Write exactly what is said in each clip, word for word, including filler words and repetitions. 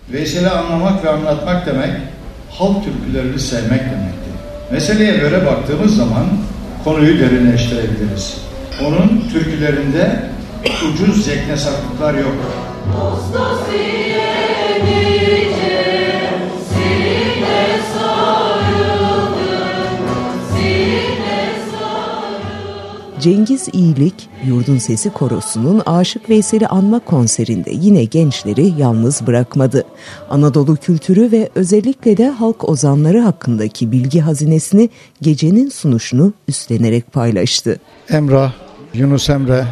Veysel'i anlamak ve anlatmak demek, halk türkülerini sevmek demektir. Meseleye böyle baktığımız zaman konuyu derinleştirebiliriz. Onun türkülerinde ucuz zeknesaklıklar yok. Cengiz İyilik, Yurdun Sesi Korosu'nun Aşık Veysel'i anma konserinde yine gençleri yalnız bırakmadı. Anadolu kültürü ve özellikle de halk ozanları hakkındaki bilgi hazinesini gecenin sunuşunu üstlenerek paylaştı. Emrah, Yunus Emre,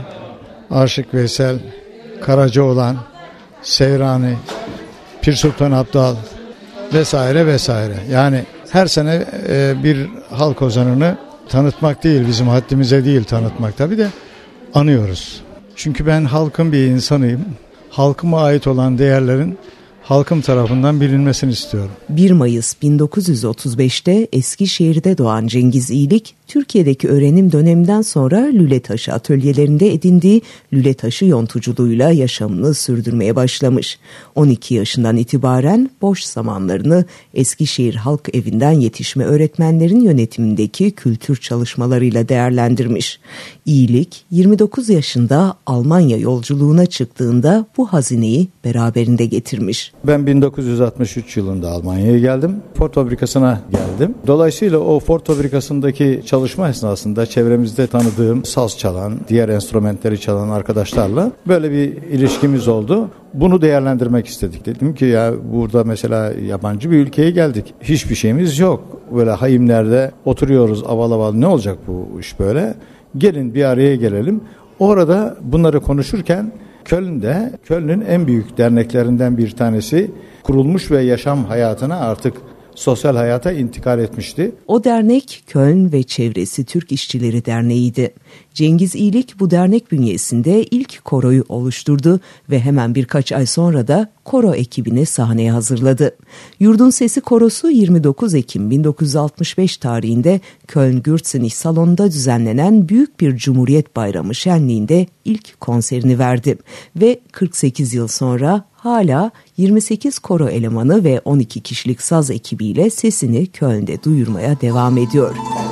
Aşık Veysel, Karacaoğlan, Seyrani, Pir Sultan Abdal vesaire vesaire. Yani her sene bir halk ozanını tanıtmak değil, bizim haddimize değil tanıtmak, tabii de anıyoruz. Çünkü ben halkın bir insanıyım. Halkıma ait olan değerlerin halkım tarafından bilinmesini istiyorum. bir Mayıs bin dokuz yüz otuz beşte Eskişehir'de doğan Cengiz İyilik, Türkiye'deki öğrenim döneminden sonra lületaşı atölyelerinde edindiği lületaşı yontuculuğuyla yaşamını sürdürmeye başlamış. on iki yaşından itibaren boş zamanlarını Eskişehir Halk Evi'nden yetişme öğretmenlerin yönetimindeki kültür çalışmalarıyla değerlendirmiş. İyilik, yirmi dokuz yaşında Almanya yolculuğuna çıktığında bu hazineyi beraberinde getirmiş. Ben bin dokuz yüz altmış üç yılında Almanya'ya geldim. Ford fabrikasına geldim. Dolayısıyla o Ford fabrikasındaki çalışma esnasında çevremizde tanıdığım saz çalan, diğer enstrümanları çalan arkadaşlarla böyle bir ilişkimiz oldu. Bunu değerlendirmek istedik. Dedim ki ya burada mesela yabancı bir ülkeye geldik. Hiçbir şeyimiz yok. Böyle hayimlerde oturuyoruz aval aval, ne olacak bu iş böyle? Gelin bir araya gelelim. Orada bunları konuşurken Köln'de, Köln'ün en büyük derneklerinden bir tanesi kurulmuş ve yaşam hayatına, artık sosyal hayata intikal etmişti. O dernek Köln ve Çevresi Türk İşçileri Derneği'ydi. Cengiz İyilik bu dernek bünyesinde ilk koroyu oluşturdu ve hemen birkaç ay sonra da koro ekibini sahneye hazırladı. Yurdun Sesi Korosu yirmi dokuz Ekim bin dokuz yüz altmış beş tarihinde Köln Gürzenich Salonu'nda düzenlenen büyük bir Cumhuriyet Bayramı şenliğinde ilk konserini verdi ve kırk sekiz yıl sonra hala yirmi sekiz koro elemanı ve on iki kişilik saz ekibiyle sesini Köln'de duyurmaya devam ediyor.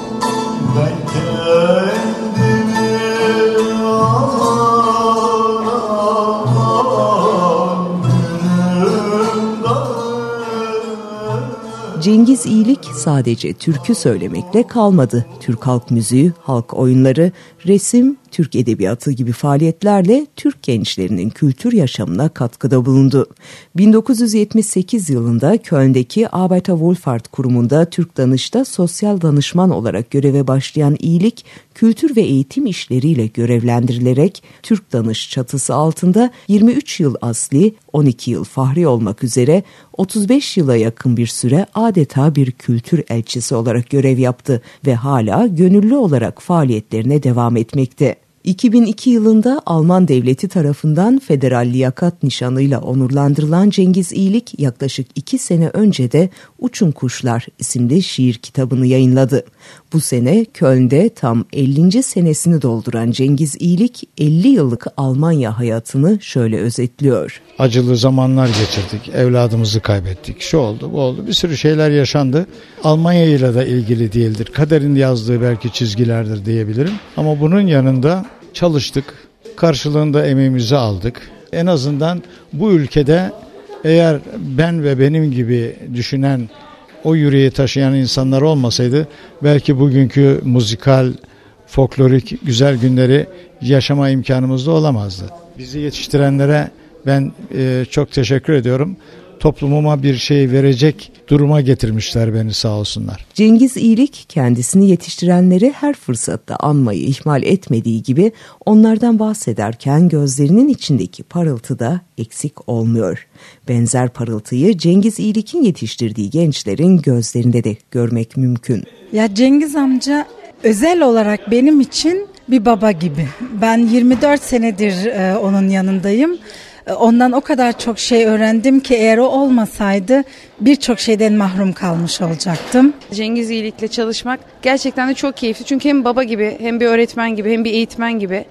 Cengiz İyilik sadece türkü söylemekle kalmadı. Türk halk müziği, halk oyunları, resim, Türk edebiyatı gibi faaliyetlerle Türk gençlerinin kültür yaşamına katkıda bulundu. bin dokuz yüz yetmiş sekiz yılında Köln'deki Arbeiter Wohlfahrt Kurumu'nda Türk Danış'ta sosyal danışman olarak göreve başlayan İyilik, kültür ve eğitim işleriyle görevlendirilerek Türk Danış çatısı altında yirmi üç yıl asli, on iki yıl fahri olmak üzere otuz beş yıla yakın bir süre adeta bir kültür elçisi olarak görev yaptı ve hala gönüllü olarak faaliyetlerine devam etmekte. iki bin iki yılında Alman devleti tarafından federal liyakat nişanıyla onurlandırılan Cengiz İyilik yaklaşık iki sene önce de Uçun Kuşlar isimli şiir kitabını yayınladı. Bu sene Köln'de tam ellinci senesini dolduran Cengiz İyilik elli yıllık Almanya hayatını şöyle özetliyor. Acılı zamanlar geçirdik, evladımızı kaybettik, şu oldu bu oldu, bir sürü şeyler yaşandı. Almanya ile de ilgili değildir, kaderin yazdığı belki çizgilerdir diyebilirim. Ama bunun yanında çalıştık, karşılığında emeğimizi aldık. En azından bu ülkede eğer ben ve benim gibi düşünen, o yüreği taşıyan insanlar olmasaydı belki bugünkü müzikal, folklorik güzel günleri yaşama imkanımız da olamazdı. Bizi yetiştirenlere ben e, çok teşekkür ediyorum. Toplumuma bir şey verecek duruma getirmişler beni, sağ olsunlar. Cengiz İyilik kendisini yetiştirenleri her fırsatta anmayı ihmal etmediği gibi onlardan bahsederken gözlerinin içindeki parıltı da eksik olmuyor. Benzer parıltıyı Cengiz İyilik'in yetiştirdiği gençlerin gözlerinde de görmek mümkün. Ya Cengiz amca özel olarak benim için bir baba gibi. Ben yirmi dört senedir e, onun yanındayım. Ondan o kadar çok şey öğrendim ki eğer o olmasaydı birçok şeyden mahrum kalmış olacaktım. Cengiz İyilik'le çalışmak gerçekten de çok keyifli. Çünkü hem baba gibi, hem bir öğretmen gibi, hem bir eğitmen gibi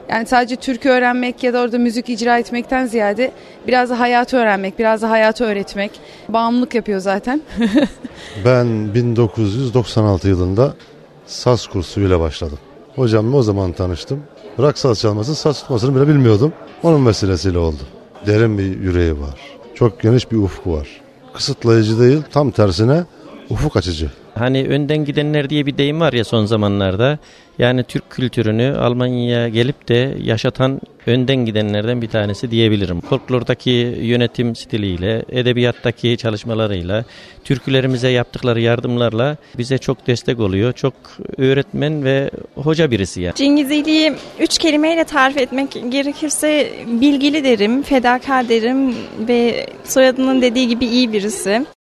Yani sadece türkü öğrenmek ya da orada müzik icra etmekten ziyade biraz da hayatı öğrenmek, biraz da hayatı öğretmek. Bağımlılık yapıyor zaten. Ben bin dokuz yüz doksan altı yılında saz kursuyla başladım. Hocamla o zaman tanıştım. Rock saz çalmasını, saz tutmasını bile bilmiyordum. Onun vesilesiyle oldu. Derin bir yüreği var. Çok geniş bir ufku var. Kısıtlayıcı değil, tam tersine ufuk açıcı. Hani önden gidenler diye bir deyim var ya son zamanlarda. Yani Türk kültürünü Almanya'ya gelip de yaşatan önden gidenlerden bir tanesi diyebilirim. Folklordaki yönetim stiliyle, edebiyattaki çalışmalarıyla, türkülerimize yaptıkları yardımlarla bize çok destek oluyor. Çok öğretmen ve hoca birisi yani. Cengizeli'yi üç kelimeyle tarif etmek gerekirse bilgili derim, fedakar derim ve soyadının dediği gibi iyi birisi.